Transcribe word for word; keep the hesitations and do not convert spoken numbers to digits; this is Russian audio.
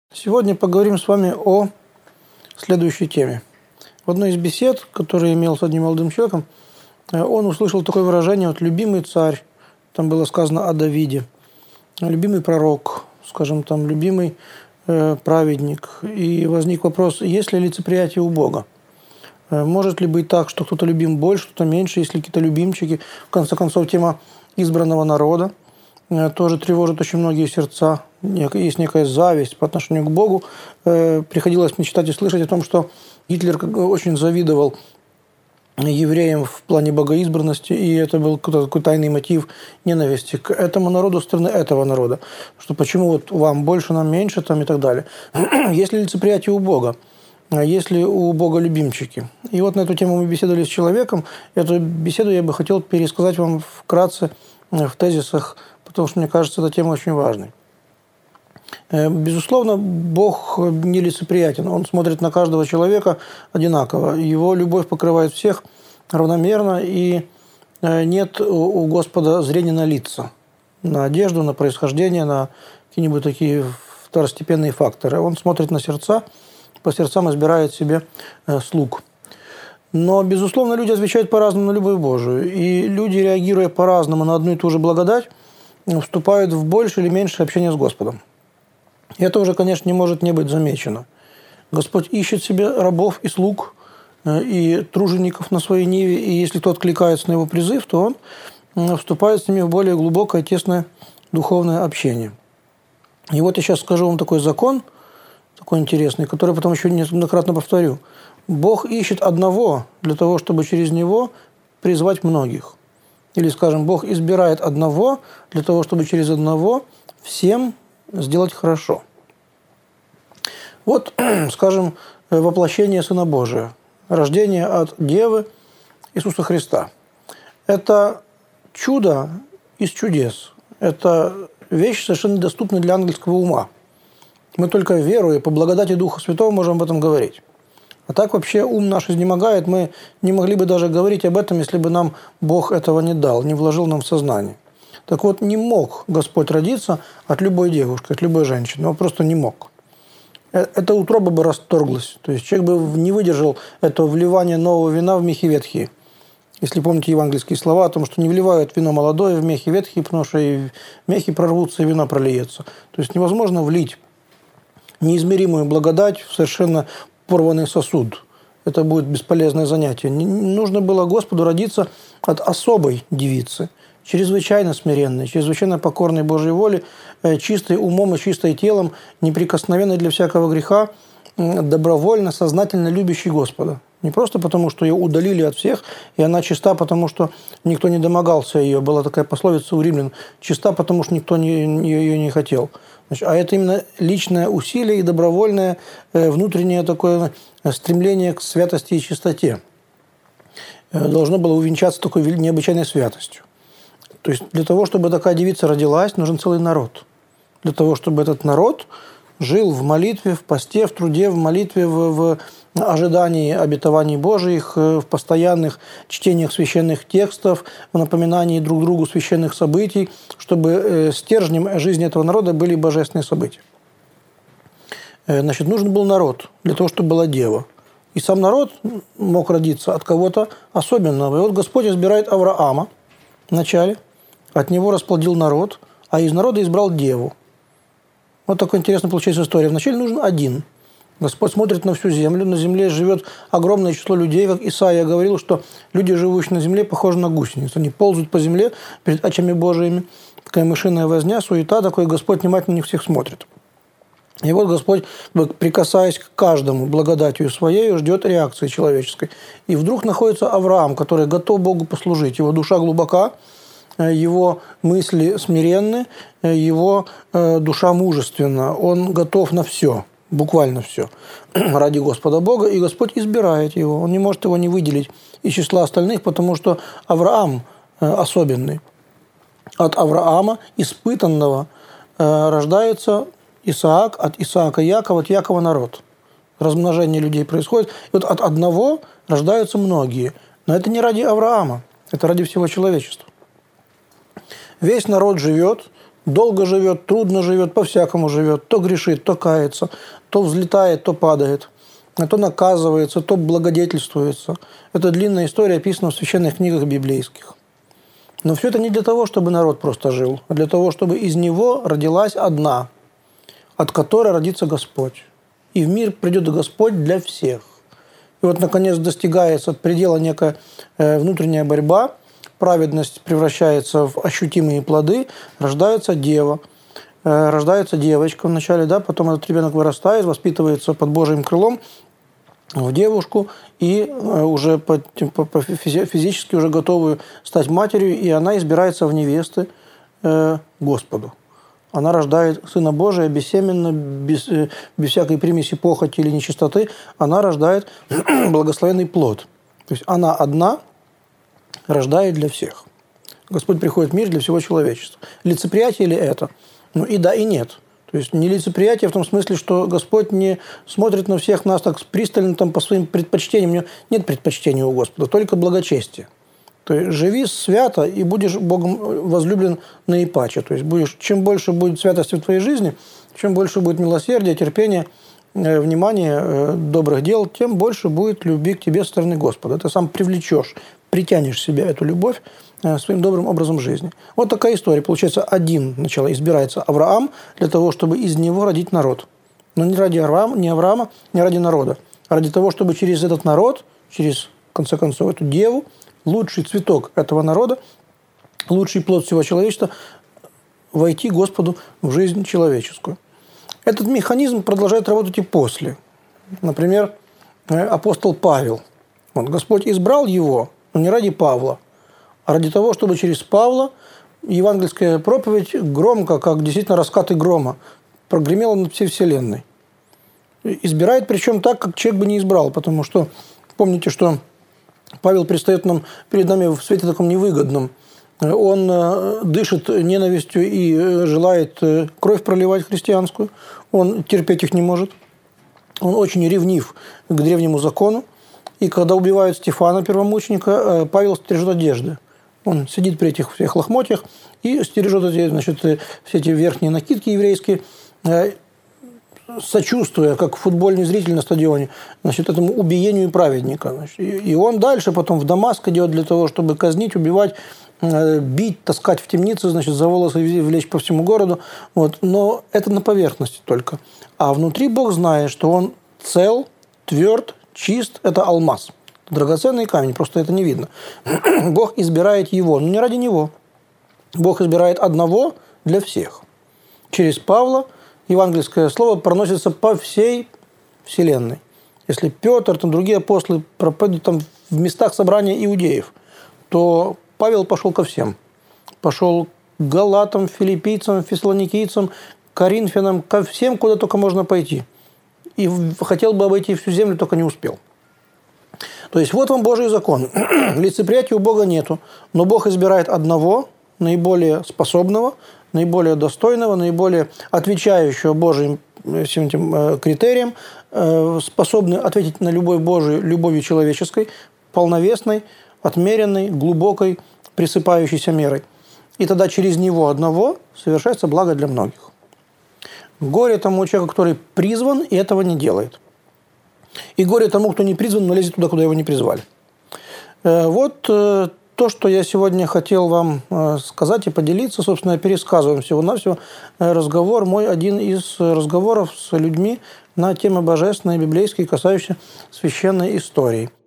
Сегодня поговорим с вами о следующей теме. В одной из бесед, которую имел с одним молодым человеком, он услышал такое выражение: вот любимый царь, там было сказано о Давиде, любимый пророк, скажем, там любимый э, праведник. И возник вопрос: есть ли лицеприятие у Бога? Может ли быть так, что кто-то любим больше, кто-то меньше, есть ли какие-то любимчики? В конце концов, тема избранного народа тоже тревожит очень многие сердца. Есть некая зависть по отношению к Богу. Приходилось мне читать и слышать о том, что Гитлер очень завидовал евреям в плане богоизбранности, и это был какой-то такой тайный мотив ненависти к этому народу, стороны этого народа. Что почему вот вам больше, нам меньше, там и так далее. Есть ли лицеприятие у Бога? Есть ли у Бога любимчики? И вот на эту тему мы беседовали с человеком. Эту беседу я бы хотел пересказать вам вкратце в тезисах, потому что, мне кажется, эта тема очень важной. Безусловно, Бог не лицеприятен. Он смотрит на каждого человека одинаково. Его любовь покрывает всех равномерно, и нет у Господа зрения на лица, на одежду, на происхождение, на какие-нибудь такие второстепенные факторы. Он смотрит на сердца, по сердцам избирает себе слуг. Но, безусловно, люди отвечают по-разному на любовь Божию. И люди, реагируя по-разному на одну и ту же благодать, вступают в больше или меньше общение с Господом. И это уже, конечно, не может не быть замечено. Господь ищет себе рабов и слуг, и тружеников на своей ниве, и если кто откликается на его призыв, то он вступает с ними в более глубокое, тесное духовное общение. И вот я сейчас скажу вам такой закон, такой интересный, который потом еще неоднократно повторю. Бог ищет одного для того, чтобы через него призвать многих. Или, скажем, Бог избирает одного для того, чтобы через одного всем сделать хорошо. Вот, скажем, воплощение Сына Божия, рождение от Девы Иисуса Христа. Это чудо из чудес. Это вещь совершенно недоступная для ангельского ума. Мы только веруя по благодати Духа Святого можем об этом говорить. А так вообще ум наш изнемогает. Мы не могли бы даже говорить об этом, если бы нам Бог этого не дал, не вложил нам в сознание. Так вот, не мог Господь родиться от любой девушки, от любой женщины. Он просто не мог. Эта утроба бы расторглась. То есть человек бы не выдержал этого вливания нового вина в мехи ветхие. Если помните евангельские слова о том, что не вливают вино молодое в мехи ветхие, потому что и мехи прорвутся, и вино прольется. То есть невозможно влить неизмеримую благодать в совершенно порванный сосуд. Это будет бесполезное занятие. Нужно было Господу родиться от особой девицы, чрезвычайно смиренной, чрезвычайно покорной Божьей воле, чистой умом и чистой телом, неприкосновенной для всякого греха, добровольно, сознательно любящей Господа. Не просто потому, что ее удалили от всех, и она чиста, потому что никто не домогался ее. Была такая пословица у римлян: чиста, потому что никто не, ее не хотел. Значит, а это именно личное усилие и добровольное внутреннее такое стремление к святости и чистоте. Должно было увенчаться такой необычайной святостью. То есть для того, чтобы такая девица родилась, нужен целый народ. Для того, чтобы этот народ жил в молитве, в посте, в труде, в молитве, в, в ожидании обетований Божьих, в постоянных чтениях священных текстов, в напоминании друг другу священных событий, чтобы стержнем жизни этого народа были божественные события. Значит, нужен был народ для того, чтобы была дева. И сам народ мог родиться от кого-то особенного. И вот Господь избирает Авраама вначале, от него расплодил народ, а из народа избрал деву. Вот такой интересный получается история. Вначале нужен один. Господь смотрит на всю землю. На земле живет огромное число людей. Как Исаия говорил, что люди, живущие на земле, похожи на гусениц. Они ползают по земле перед очами Божиими. Такая мышиная возня, суета, такой Господь внимательно на них всех смотрит. И вот Господь, прикасаясь к каждому благодатью своей, ждет реакции человеческой. И вдруг находится Авраам, который готов Богу послужить. Его душа глубока, его мысли смиренны, его душа мужественна. Он готов на все, буквально все, ради Господа Бога. И Господь избирает его. Он не может его не выделить из числа остальных, потому что Авраам особенный. От Авраама, испытанного, рождается Исаак, от Исаака Яков, от Якова народ. Размножение людей происходит. И вот от одного рождаются многие. Но это не ради Авраама, это ради всего человечества. Весь народ живет долго живет, трудно живет, по-всякому живет, то грешит, то кается, то взлетает, то падает, то наказывается, то благодетельствуется. Это длинная история, описана в священных книгах библейских. Но все это не для того, чтобы народ просто жил, а для того, чтобы из него родилась одна, от которой родится Господь. И в мир придет Господь для всех. И вот, наконец, достигается предела некая внутренняя борьба, праведность превращается в ощутимые плоды, рождается дева, рождается девочка вначале, да, потом этот ребенок вырастает, воспитывается под Божьим крылом в девушку и уже по, по, по физически уже готовую стать матерью, и она избирается в невесты э, Господу. Она рождает Сына Божия бессеменно, без, без всякой примеси похоти или нечистоты. Она рождает благословенный плод. То есть она одна рождает для всех. Господь приходит в мир для всего человечества. Лицеприятие ли это? Ну и да, и нет. То есть не лицеприятие в том смысле, что Господь не смотрит на всех нас так пристально там, по своим предпочтениям. У него нет предпочтений у Господа, только благочестие. То есть живи свято и будешь Богом возлюблен наипаче. То есть будешь, чем больше будет святости в твоей жизни, чем больше будет милосердия, терпения, внимания, добрых дел, тем больше будет любви к тебе со стороны Господа. Ты сам привлечешь, притянешь в себя эту любовь своим добрым образом жизни. Вот такая история. Получается, один сначала избирается Авраам для того, чтобы из него родить народ. Но не ради Авраама, не Авраама, не ради народа, а ради того, чтобы через этот народ, через, в конце концов, эту деву, лучший цветок этого народа, лучший плод всего человечества, войти Господу в жизнь человеческую. Этот механизм продолжает работать и после. Например, апостол Павел. Вот, Господь избрал его, но не ради Павла, а ради того, чтобы через Павла евангельская проповедь громко, как действительно раскаты грома, прогремела над всей вселенной. Избирает, причем так, как человек бы не избрал, потому что помните, что Павел предстает нам, перед нами в свете таком невыгодном. Он дышит ненавистью и желает кровь проливать христианскую. Он терпеть их не может. Он очень ревнив к древнему закону. И когда убивают Стефана, первомученика, Павел стережет одежды. Он сидит при этих всех лохмотьях и стережет эти, значит, все эти верхние накидки еврейские, сочувствуя, как футбольный зритель на стадионе, значит, этому убиению праведника. Значит, и он дальше потом в Дамаск идет для того, чтобы казнить, убивать, бить, таскать в темницу, значит, за волосы влечь по всему городу. Вот. Но это на поверхности только. А внутри Бог знает, что он цел, тверд, чист. Это алмаз. Драгоценный камень, просто это не видно. Бог избирает его, но не ради него. Бог избирает одного для всех. Через Павла евангельское слово проносится по всей вселенной. Если Петр, там другие апостолы проповедуют там в местах собрания иудеев, то Павел пошел ко всем. Пошел к галатам, филиппийцам, фессалоникийцам, коринфянам, ко всем, куда только можно пойти. И хотел бы обойти всю землю, только не успел. То есть вот вам Божий закон. Лицеприятия у Бога нету, но Бог избирает одного, наиболее способного, наиболее достойного, наиболее отвечающего Божьим всем этим критериям, способный ответить на любой Божий любовью человеческой, полновесной, отмеренной, глубокой, присыпающейся мерой. И тогда через него одного совершается благо для многих. Горе тому человеку, который призван и этого не делает. И горе тому, кто не призван, но лезет туда, куда его не призвали. Вот то, что я сегодня хотел вам сказать и поделиться, собственно, пересказываем всего-навсего разговор, мой один из разговоров с людьми на темы божественные, библейские, касающиеся священной истории.